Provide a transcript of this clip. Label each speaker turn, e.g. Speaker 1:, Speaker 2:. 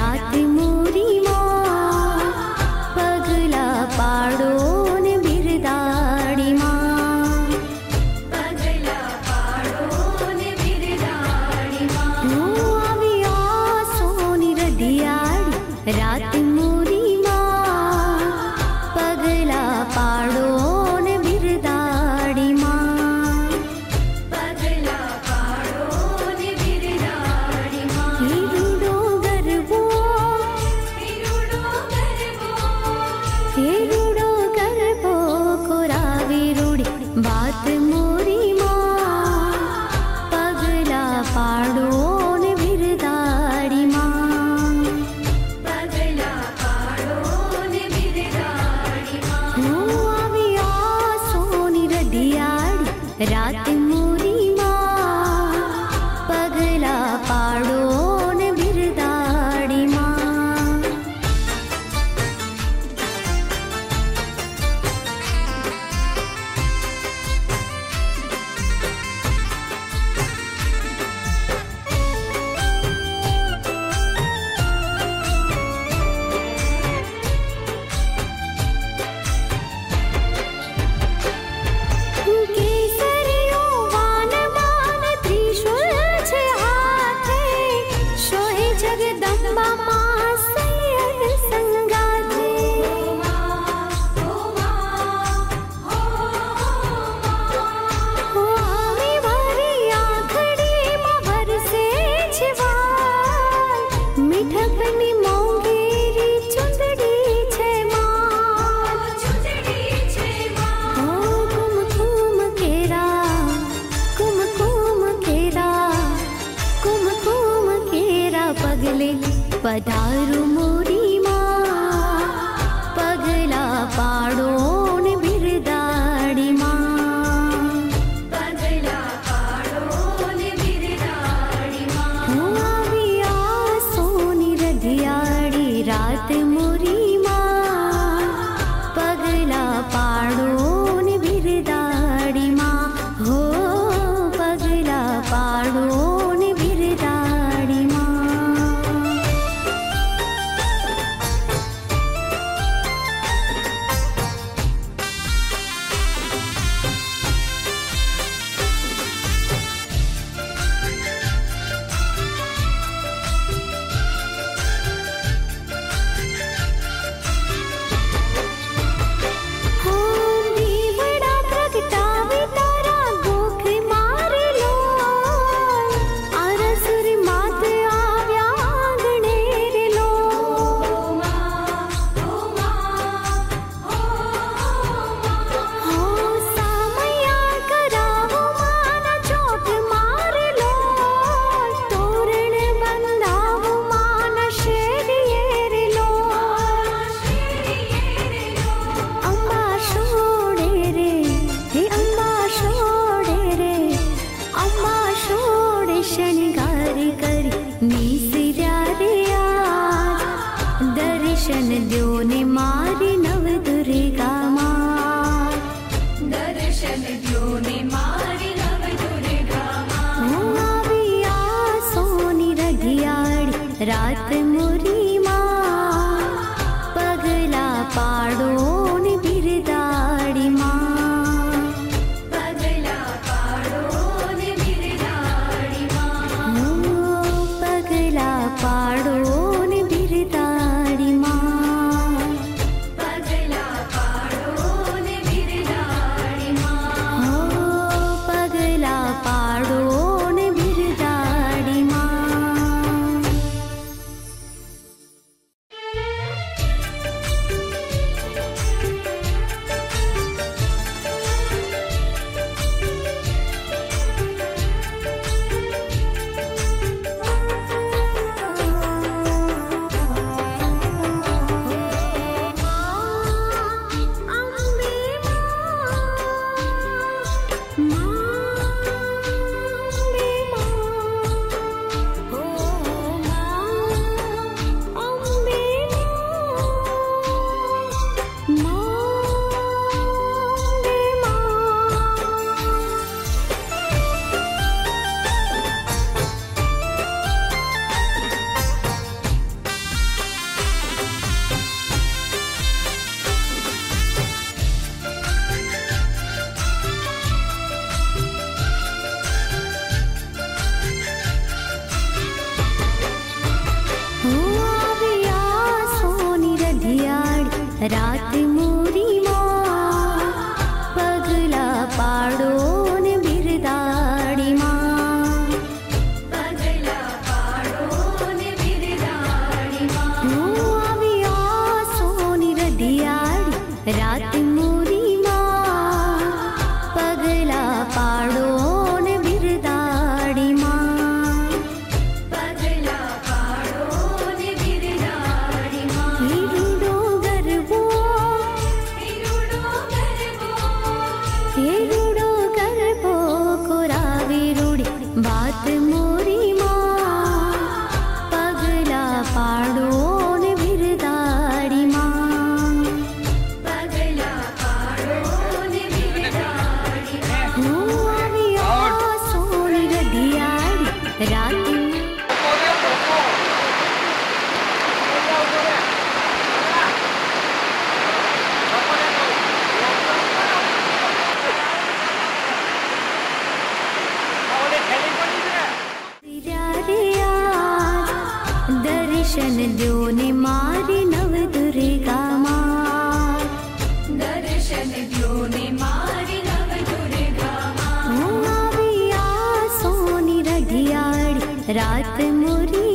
Speaker 1: रात मोरी माँ पगला पाड़ो ने बिरदाड़ी माँ पगला पाड़ो ने बिरदाड़ी माँ हो आविया सोनी रदियाड़ी रात मोरी माँ पगला पाड़ो ने बिरदाड़ी माँ पगला पाड़ो ने बिरदाड़ी माँ हिरुडो गरबो हिरुडो गरबो कोरावी रूड़ी बात मोरी माँ पगला पाड़ो ने बिरदाड़ी माँ पगला पाड़ो ने बिरदाड़ी माँ हो आविया सोनी रदियाड़ी रात मोरी माँ पगला पाड़ो ने बिरदाड़ी माँ केसरियो वान मान त्रिशूल छे हाथे शोहे जगदम्बा माँ सैयद संगाथे हो आवी भरी आखड़ी माँ बरसे छिवाल मीठपनी मोंगेरी चुंदड़ी छे माँ ओ कुमकुम केरा पगले पधारू मोरी माँ पगला पाड़ो ने बिरदाड़ी माँ पगला पाड़ो ने बिरदाड़ी माँ हो आविया सोनी रदियाड़ी रात मोरी माँ पगला पाड़ो ने बिरदाड़ी माँ हो पगला पाड़ो ने बिरदाड़ी माँ हो दीवड़ा प्रगटावे तारा गोख मार लो अरसुर मात आव्या आंगणेर लो हो सामया करावो माना चौक मार लो तोरण बंधावो माना शेरियर लो अम्बा छोड़े रे हे अम्बा छोड़े रे अम्बा छोड़े शनिगार करी नीसिर्या रे आज दर्शन द्यो ने मारी नव दुर्गा माँ दर्शन द्यो ने मारी नव दुर्गा माँ हो आविया सोनी रदियाड़ी रात मोरी माँ पगला पाड़ो ने बिरदाड़ी माँ पगला पाड़ो ने बिरदाड़ी माँ हो पगला पाड़ो ने बिरदाड़ी माँ पगला पाड़ो ने बिरदाड़ी माँ हो पगला पाड़ो ने बिरदाड़ी माँ रात मोरी माँ पगला पाड़ो ने बिरदाड़ी माँ पगला पाड़ो ने बिरदाड़ी माँ आविया सोनी रदियाड़ी रात मोरी माँ पगला पाड़ो ने बिरदाड़ी माँ पगला पाड़ो ने बिरदाड़ी माँ हिरुडो गरबो कोरावी रूड़ी बात मोरी माँ पगला पाड़ो ने बिरदाड़ी माँ पगला पाड़ो ने बिरदाड़ी माँ आविया सोनी रदियाड़ी रात दर्शन द्यो ने मारी नव दुर्गा माँ दर्शन द्यो ने मारी नव दुर्गा माँ आविया सोनी रदियाड़ी रात मोरी